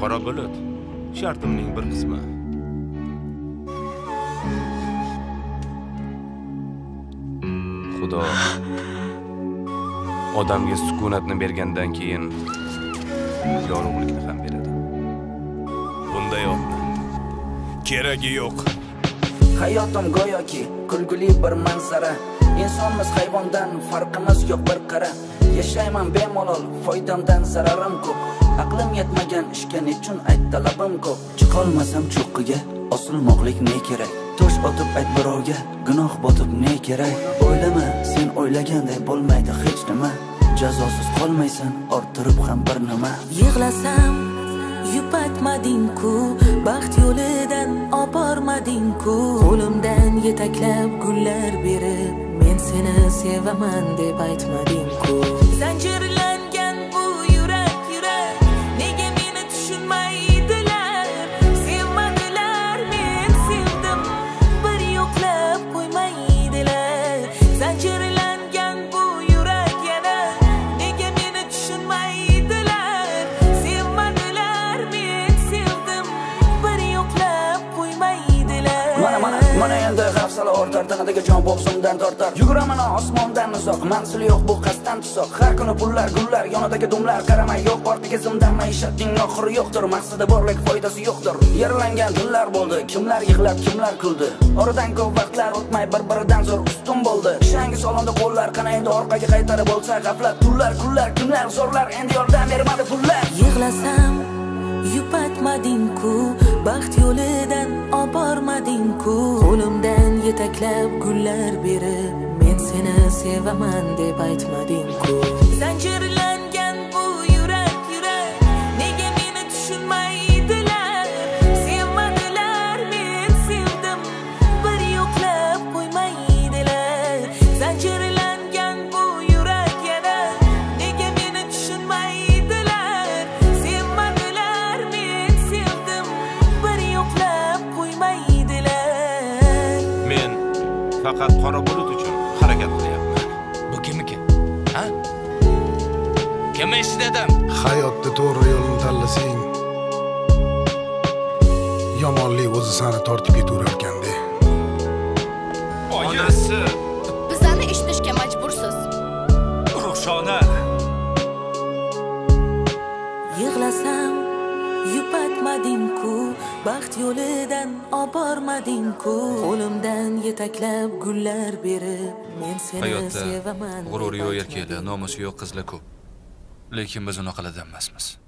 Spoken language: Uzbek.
Qora bulut shartimning bir qismi. Xudo odamga sukunatni bergandan keyin yorug'likni ham beradi. Bunday otni keragi yo'q. Hayotim go'yoki kulguli bir manzara. İnsanmiz hayvondan farqimiz yo'q bir qara. Yashayman bemalol, foydamdan zararim ko'p. Aqlim yetmagan ishga nechun ayt talabim ko'p. Chiqolmasam cho'qqiga, osilmoqlik ne kerak? Tosh otib ayt birovga, gunoh botib ne kerak? O'ylama, sen o'ylaganday bo'lmaydi hech nima. Jazosiz qolmaysan, orttirib ham bir nima. Yig'lasam yupatmading-ku, baxt yo'lidan obormading-ku. Qo'limdan yetaklab gullar berib, men seni sevaman deb aytmading-ku. Zanjirlangan bu yurak nega meni tushunmaydilar? Sevmadilar, men sevdim, bir yo'qlab qo'ymaydilar. Zanjirlangan bu yurak nega meni tushunmaydilar? Sevmadilar, men sevdim, bir yo'qlab qo'ymaydilar. Mana endi hafsala ortar, tanadagi jon bo'g'zimdan tortar. Yuguraman osmondan uzoq, manzili yo'q bu qasddan tuzoq. Har kuni pullar, gullar, yonidagi dumlar qaramay yo'q, ortiga zimdan maishatning oxiri yo'qdir. Maqsadi borlik, foydasi yo'qdir. Yaralangan dillar bo'ldi, kimlar yig'lab, kimlar kuldi. Oradan ko'p vaqtlar o'tmay bir-biridan zo'r ustun bo'ldi. Ishangi solonda qo'llar, qana endi orqaga qaytarib bo'lsa g'aflat. Pullar, kullar, kimlar zo'rlar, endi yordam bermadi pullar. Yig'lasam yupatmading-ku, baxt yo'lidan obormading-ku. Qo'limdan yetaklab gullar berib, men seni sevaman deb aytmading-ku. Zanjirlangan bu yurak nega meni tushunmaydilar? Sevmadilar, men sevdim, bir yo'qlab qo'ymaydilar. Zanjirlangan bu yurak nega meni tushunmaydilar? Sevmadilar, men sevdim, bir yo'qlab qo'ymaydilar. Men faqat qora bulut uchun harakat qilyapman. Bu kimniki? Ha? Kim eshitdim? Hayotda to'g'ri yo'lni tanlasang, yomonlik o'zi seni tortib ketaverarkan-da. Onasi Bizani eshitishga majbursiz. Ruxshona. Yig'lasam yupatmading-ku, baxt yo'lidan obormading-ku. Qo'limdan yetaklab gullar berib, men seni Hayotda sevaman. g'ururi yo'q erkaklar, nomusi yo'q qizlar ko'p. Lekin biz unaqalardan emasmiz.